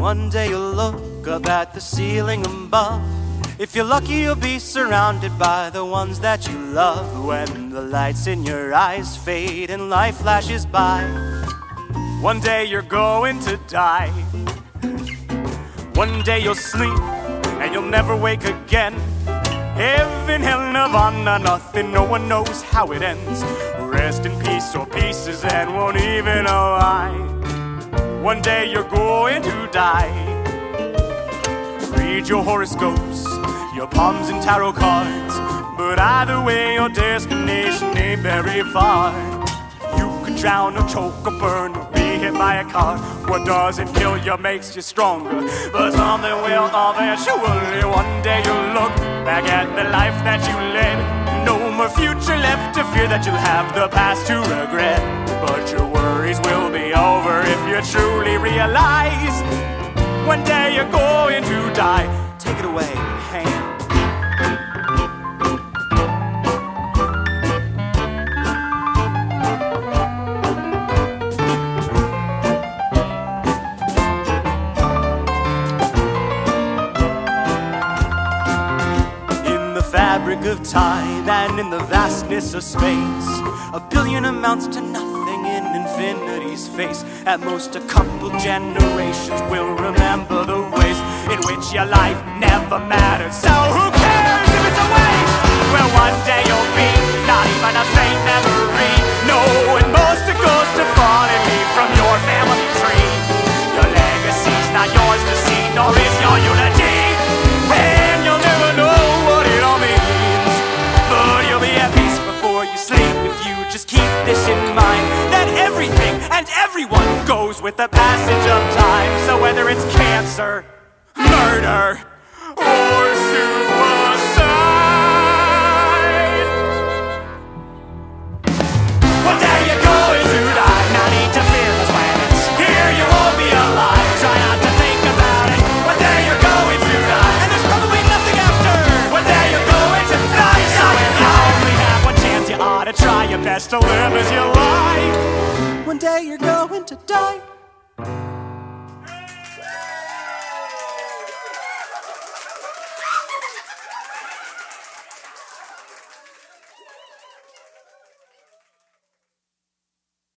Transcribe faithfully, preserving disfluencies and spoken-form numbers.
One day you'll look up at the ceiling above. If you're lucky, you'll be surrounded by the ones that you love. When the lights in your eyes fade and life flashes by, one day you're going to die. One day you'll sleep and you'll never wake again. Heaven, hell, nirvana, nothing, no one knows how it ends. Rest in peace or pieces and won't even know why. One day you're going to die. Read your horoscopes, your palms and tarot cards, but either way your destination ain't very far. You could drown or choke or burn or be hit by a car. What doesn't kill you makes you stronger, but something will eventually. One day you'll look back at the life that you led. No more future left to fear, that you'll have the past to regret. But your worries will be over if you truly realize one day you're going to die. Take it away, hand. Fabric of time and in the vastness of space, a billion amounts to nothing in infinity's face. At most a couple generations will remember the ways in which your life never mattered. So who cares if it's a waste? Well, one day you'll be not even a faint memory. No, and most it goes to falling me from your family tree. Your legacy's not yours to see, nor is your eulogy, and you'll never know what it all means. Just keep this in mind, that everything and everyone goes with the passage of time. So whether it's cancer, murder, or suicide, one day you're going to die. No need to fear those planets, here you won't be alive. Try not to think about it. One day you're going to die, and there's probably nothing after. One day you're going to die. So if you only have one chance, you ought to try your best to live as you like. One day you're going to die.